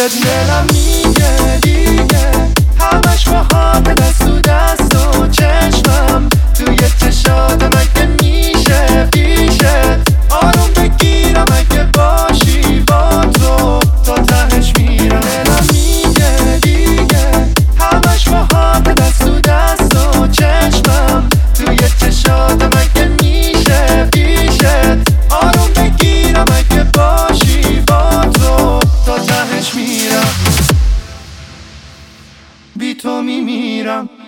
دلم میگه دیگه همش باهات دست تو دست و چشمم توی چشات مگه میشه پیشت آروم بگیرم اگه باشی با تو تا تهش میرم. دلم میگه دیگه همش باهات دست تو دست و چشمم توی چشات مگه میشه پیشت آروم بگیرم اگه باشی با تو تا تهش میرم بی تو میمیرم.